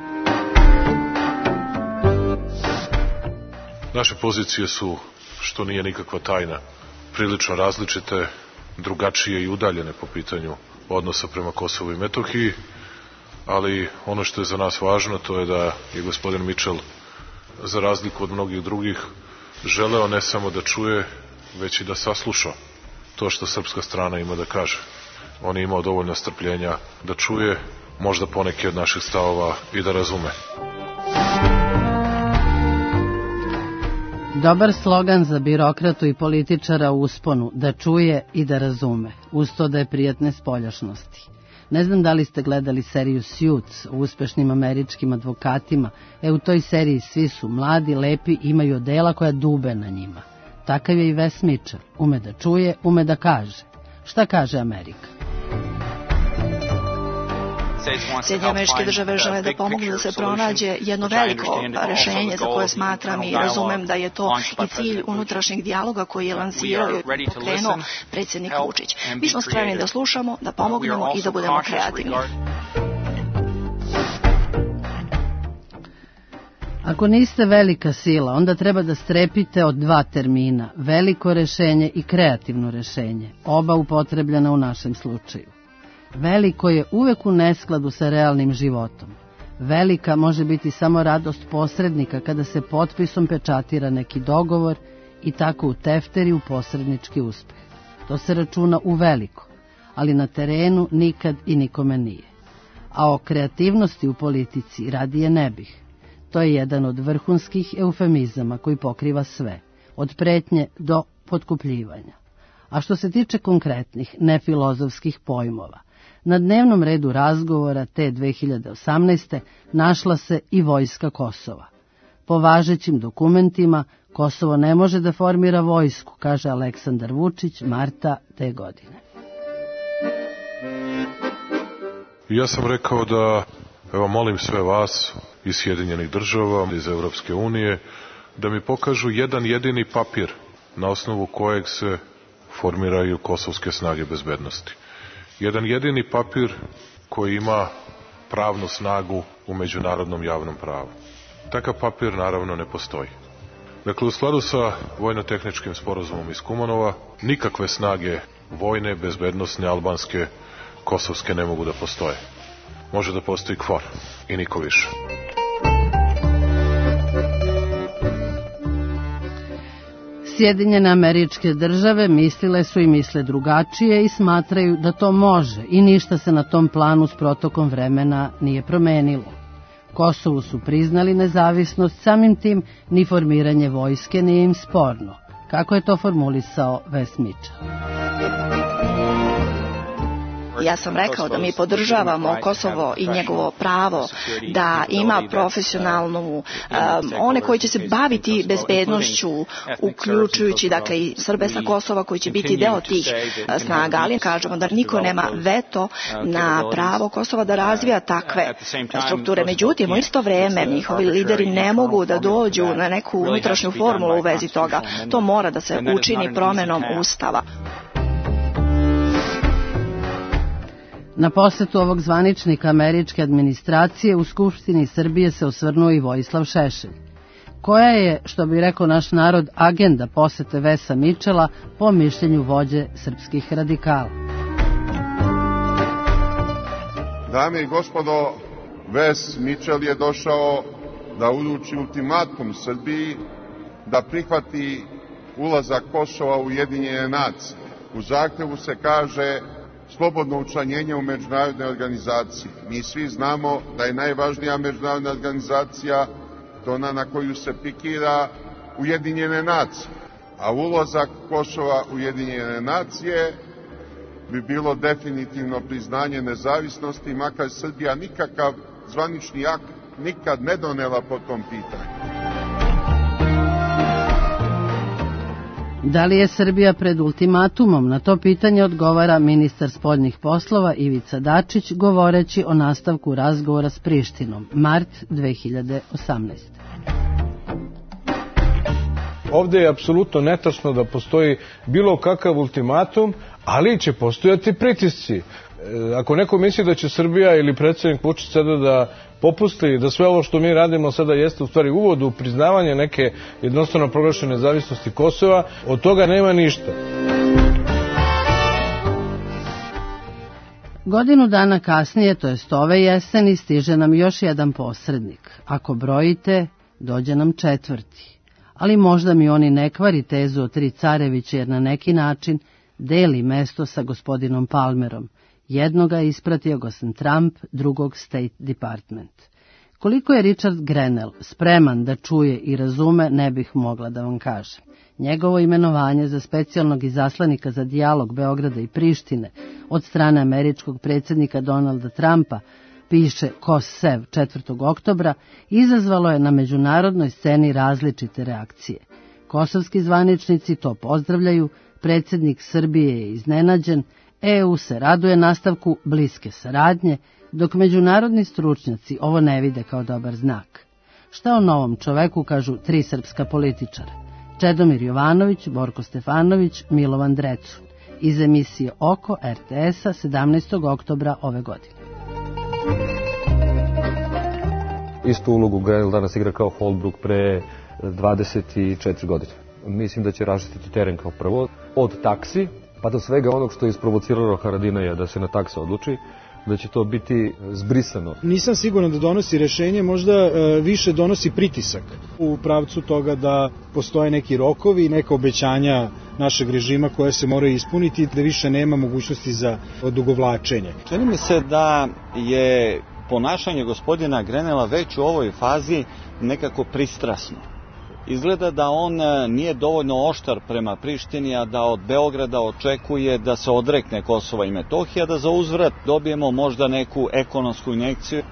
Naše pozicije su, što nije nikakva tajna, prilično različite, drugačije i udaljene po pitanju odnosa prema Kosovu i Metohiji, ali ono što je za nas važno to je da je gospodin Mitchell, za razliku od mnogih drugih, želeo ne samo da čuje, već i da sasluša to što srpska strana ima da kaže. On je imao dovoljno strpljenja da čuje, možda poneke od naših stavova i da razume. Dobar slogan za birokratu i političara u usponu, da čuje i da razume, uz to da je prijatne spoljašnosti. Ne znam da li ste gledali seriju Suits o uspešnim američkim advokatima. U toj seriji svi su mladi, lepi, imaju odela koja dube na njima. Takav je i Wes Mitchell. Ume da čuje, ume da kaže. Šta kaže Amerika? Sjedinjene Američke Države žele da pomognu da se pronađe jedno veliko rešenje za koje smatram i razumem da je to i cilj unutrašnjeg dijaloga koji je lansirao i pokrenuo predsjednik Vučić. Mi smo spremni da slušamo, da pomognemo i da budemo kreativni. Ako niste velika sila, onda treba da strepite od 2 termina, veliko rešenje i kreativno rešenje, oba upotrebljena u našem slučaju. Veliko je uvek u neskladu sa realnim životom. Velika može biti samo radost posrednika kada se potpisom pečatira neki dogovor i tako u tefteri u posrednički uspeh. To se računa u veliko, ali na terenu nikad i nikome nije. A o kreativnosti u politici radije ne bih. To je jedan od vrhunskih eufemizama koji pokriva sve, od pretnje do potkupljivanja. A što se tiče konkretnih, nefilozofskih pojmova, na dnevnom redu razgovora te 2018. našla se i vojska Kosova. Po važećim dokumentima, Kosovo ne može da formira vojsku, kaže Aleksandar Vučić marta te godine. Ja sam rekao da, evo molim sve vas iz Sjedinjenih Država, iz Evropske unije, da mi pokažu jedan jedini papir na osnovu kojeg se formiraju kosovske snage bezbednosti. Jedan jedini papir koji ima pravnu snagu u međunarodnom javnom pravu. Takav papir naravno ne postoji. Dakle, u skladu sa vojno-tehničkim sporazumom iz Kumanova, nikakve snage vojne, bezbednosne, albanske, kosovske ne mogu da postoje. Može da postoji KFOR i niko više. Sjedinjene Američke Države mislile su i misle drugačije i smatraju da to može i ništa se na tom planu s protokom vremena nije promenilo. Kosovu su priznali nezavisnost, samim tim ni formiranje vojske nije im sporno. Kako je to formulisao Wes Mitchell? Ja sam rekao da mi podržavamo Kosovo i njegovo pravo da ima profesionalnu, one koji će se baviti bezbednošću, uključujući dakle i Srbe sa Kosova koji će biti deo tih snaga, ali kažemo da niko nema veto na pravo Kosova da razvija takve strukture. Međutim, u isto vreme njihovi lideri ne mogu da dođu na neku unutrašnju formulu u vezi toga. To mora da se učini promenom Ustava. Na posetu ovog zvaničnika američke administracije u Skupštini Srbije se osvrnuo i Vojislav Šešelj. Koja je, što bi rekao naš narod, agenda posete Vesa Mitchella po mišljenju vođe srpskih radikala? Dame i gospodo, Wes Mitchell je došao da uruči ultimatum Srbiji da prihvati ulazak Kosova u Ujedinjene nacije. U zahtevu se kaže slobodno učlanjenje u međunarodne organizacije. Mi svi znamo da je najvažnija međunarodna organizacija to ona na koju se pikira Ujedinjene nacije, a ulazak Kosova u Ujedinjene nacije bi bilo definitivno priznanje nezavisnosti, makar Srbija nikakav zvanični akt nikad ne donela po tom pitanju. Da li je Srbija pred ultimatumom? Na to pitanje odgovara ministar spoljnih poslova Ivica Dačić, govoreći o nastavku razgovora s Prištinom, mart 2018. Ovde je apsolutno netačno da postoji bilo kakav ultimatum, ali će postojati pritisci. Ako neko misli da će Srbija ili predsjednik Vučić sada da popusti, da sve ovo što mi radimo sada jeste u stvari uvod u priznavanje neke jednostavno proglašene nezavisnosti Kosova, od toga nema ništa. Godinu dana kasnije, to jest ove jeseni, stiže nam još jedan posrednik. Ako brojite, dođe nam četvrti. Ali možda mi oni ne kvari tezu o tri carevića, jer na neki način deli mesto sa gospodinom Palmerom. Jednoga je ispratio gospodin Trump, drugog State Department. Koliko je Richard Grenell spreman da čuje i razume, ne bih mogla da vam kažem. Njegovo imenovanje za specijalnog izaslanika za dijalog Beograda i Prištine od strane američkog predsjednika Donalda Trumpa, piše KOS-SEV 4. oktobra, izazvalo je na međunarodnoj sceni različite reakcije. Kosovski zvaničnici to pozdravljaju, predsjednik Srbije je iznenađen, EU se raduje nastavku bliske saradnje, dok međunarodni stručnjaci ovo ne vide kao dobar znak. Šta o novom čoveku kažu tri srpska političara? Čedomir Jovanović, Borko Stefanović, Milovan Drecun. Iz emisije Oko RTS-a 17. oktobra ove godine. Istu ulogu Grenell danas igra kao Holbrook pre 24 godine. Mislim da će raščistiti teren kao prvo, od taksi pa do svega onog što je isprovociralo Haradinaja da se na takse odluči, da će to biti zbrisano. Nisam siguran da donosi rešenje, možda više donosi pritisak u pravcu toga da postoje neki rokovi i neka obećanja našeg režima koje se moraju ispuniti, da više nema mogućnosti za odugovlačenje. Čini mi se da je ponašanje gospodina Grenella već u ovoj fazi nekako pristrasno. Izgleda da on nije dovoljno oštar prema Prištini, a da od Beograda očekuje da se odrekne Kosova i Metohija, da za uzvrat dobijemo možda neku ekonomsku injekciju.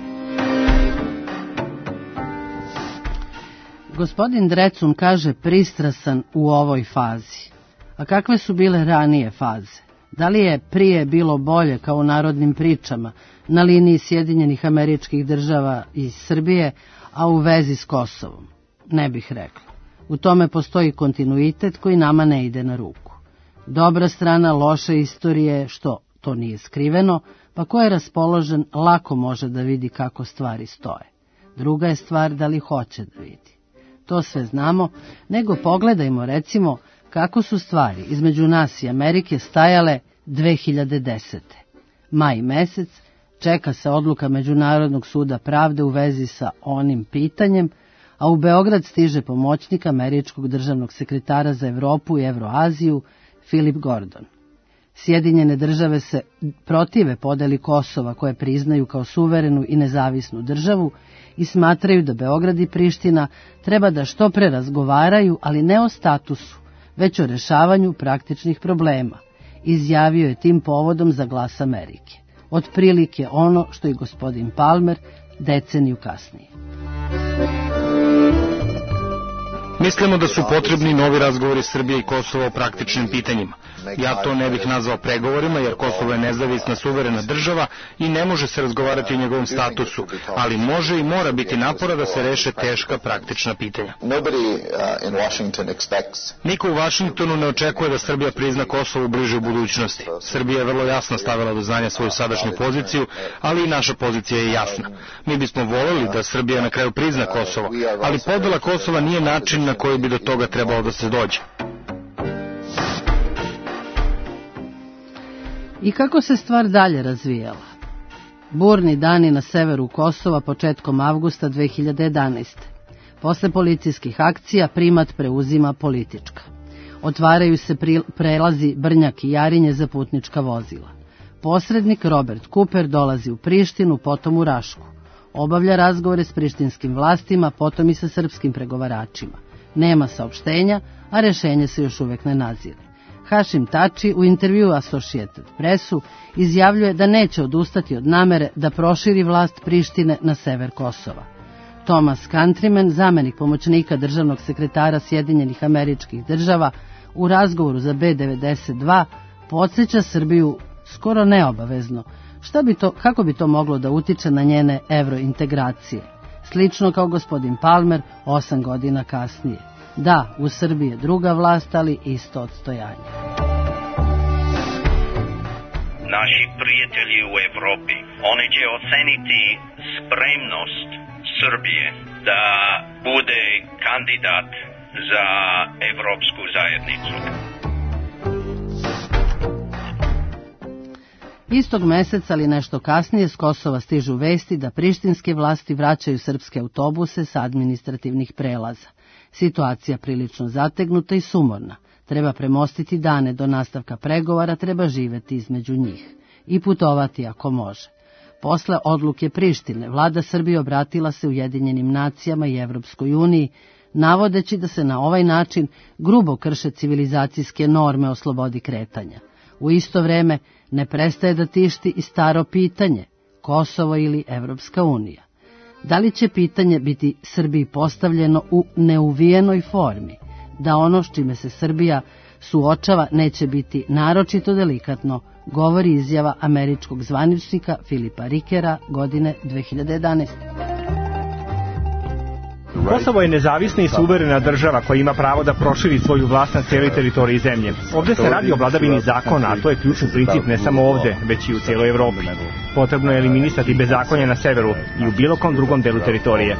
Gospodin Drecun kaže pristrasan u ovoj fazi. A kakve su bile ranije faze? Da li je prije bilo bolje kao u narodnim pričama na liniji Sjedinjenih Američkih Država i Srbije, a u vezi s Kosovom? Ne bih rekla. U tome postoji kontinuitet koji nama ne ide na ruku. Dobra strana loše istorije, što to nije skriveno, pa ko je raspoložen lako može da vidi kako stvari stoje. Druga je stvar da li hoće da vidi. To sve znamo, nego pogledajmo recimo kako su stvari između nas i Amerike stajale 2010. Maj mesec, čeka se odluka Međunarodnog suda pravde u vezi sa onim pitanjem, a u Beograd stiže pomoćnik američkog državnog sekretara za Evropu i Evroaziju, Philip Gordon. Sjedinjene države se protive podeli Kosova koje priznaju kao suverenu i nezavisnu državu i smatraju da Beograd i Priština treba da što pre razgovaraju, ali ne o statusu, već o rešavanju praktičnih problema, izjavio je tim povodom za Glas Amerike. Otprilike ono što i gospodin Palmer deceniju kasnije. Mislimo da su potrebni novi razgovori Srbije i Kosova o praktičnim pitanjima. Ja to ne bih nazvao pregovorima, jer Kosovo je nezavisna suverena država i ne može se razgovarati o njegovom statusu, ali može i mora biti napora da se reše teška praktična pitanja. Niko u Vašingtonu ne očekuje da Srbija prizna Kosovo u bližoj budućnosti. Srbija je vrlo jasno stavila do znanja svoju sadašnju poziciju, ali i naša pozicija je jasna. Mi bismo voljeli da Srbija na kraju prizna Kosovo, ali podela Kosova nije način na koji bi do toga trebalo da se dođe. I kako se stvar dalje razvijala? Burni dani na severu Kosova početkom avgusta 2011. Posle policijskih akcija primat preuzima politička. Otvaraju se prelazi Brnjak i Jarinje za putnička vozila. Posrednik Robert Cooper dolazi u Prištinu, potom u Rašku. Obavlja razgovore s prištinskim vlastima, potom i sa srpskim pregovaračima. Nema saopštenja, a rešenje se još uvek ne nazire. Hašim Tači u intervju Associated Pressu izjavljuje da neće odustati od namere da proširi vlast Prištine na sever Kosova. Thomas Countryman, zamenik pomoćnika državnog sekretara Sjedinjenih Američkih Država, u razgovoru za B92 podsjeća Srbiju skoro neobavezno kako bi to moglo da utiče na njene evrointegracije. Slično kao gospodin Palmer 8 godina kasnije. Da, u Srbiji je druga vlast, ali isto odstojanje. Naši prijatelji u Evropi, oni će oceniti spremnost Srbije da bude kandidat za Evropsku zajednicu. Istog meseca, ali nešto kasnije, s Kosova stižu vesti da prištinske vlasti vraćaju srpske autobuse sa administrativnih prelaza. Situacija prilično zategnuta i sumorna. Treba premostiti dane do nastavka pregovora, treba živeti između njih i putovati ako može. Posle odluke Prištine, vlada Srbije obratila se Ujedinjenim nacijama i Evropskoj uniji, navodeći da se na ovaj način grubo krše civilizacijske norme o slobodi kretanja. U isto vreme ne prestaje da tišti i staro pitanje, Kosovo ili Evropska unija. Da li će pitanje biti Srbiji postavljeno u neuvijenoj formi, da ono s čime se Srbija suočava neće biti naročito delikatno, govori izjava američkog zvaničnika Filipa Rikera godine 2011. Kosovo je nezavisna i suverena država koja ima pravo da proširi svoju vlast na cijeloj teritoriji zemlje. Ovdje se radi o vladavini zakona, a to je ključni princip ne samo ovdje, već i u cijeloj Evropi. Potrebno je eliminisati bezakonje na severu i u bilo kom drugom delu teritorije.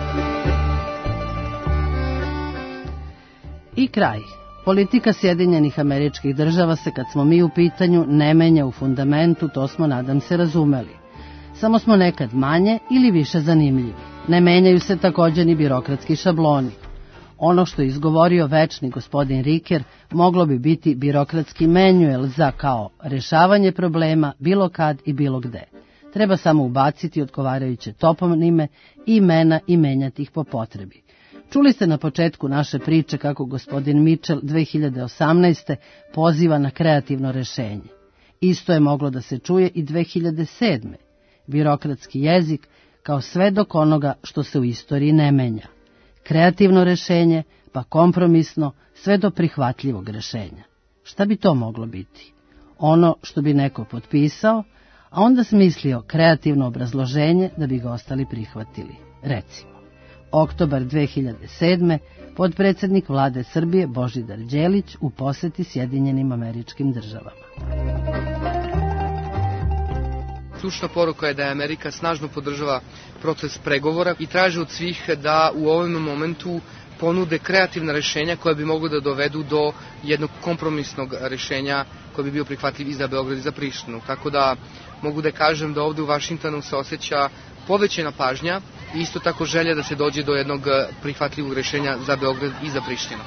I kraj. Politika Sjedinjenih Američkih Država se, kad smo mi u pitanju, ne menja u fundamentu, to smo, nadam se, razumeli. Samo smo nekad manje ili više zanimljivi. Ne menjaju se također ni birokratski šabloni. Ono što je izgovorio večni gospodin Riker moglo bi biti birokratski menjuel za kao rešavanje problema bilo kad i bilo gde. Treba samo ubaciti odgovarajuće toponime i imena i menjati ih po potrebi. Čuli ste na početku naše priče kako gospodin Mitchell 2018. poziva na kreativno rešenje. Isto je moglo da se čuje i 2007. Birokratski jezik kao svedok onoga što se u istoriji ne menja. Kreativno rešenje, pa kompromisno, sve do prihvatljivog rešenja. Šta bi to moglo biti? Ono što bi neko potpisao, a onda smislio kreativno obrazloženje da bi ga ostali prihvatili. Recimo, oktobar 2007. podpredsjednik vlade Srbije Božidar Đelić u poseti Sjedinjenim Američkim Državama. Ključna poruka je da je Amerika snažno podržava proces pregovora i traži od svih da u ovom momentu ponude kreativna rešenja koja bi mogla da dovedu do jednog kompromisnog rešenja koji bi bio prihvatljiv i za Beograd i za Prištinu. Tako da mogu da kažem da ovde u Vašingtonu se osjeća povećana pažnja i isto tako želja da se dođe do jednog prihvatljivog rešenja za Beograd i za Prištinu.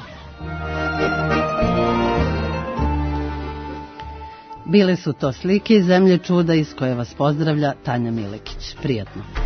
Bile su to slike iz zemlje čuda iz koje vas pozdravlja Tanja Milekić. Prijatno.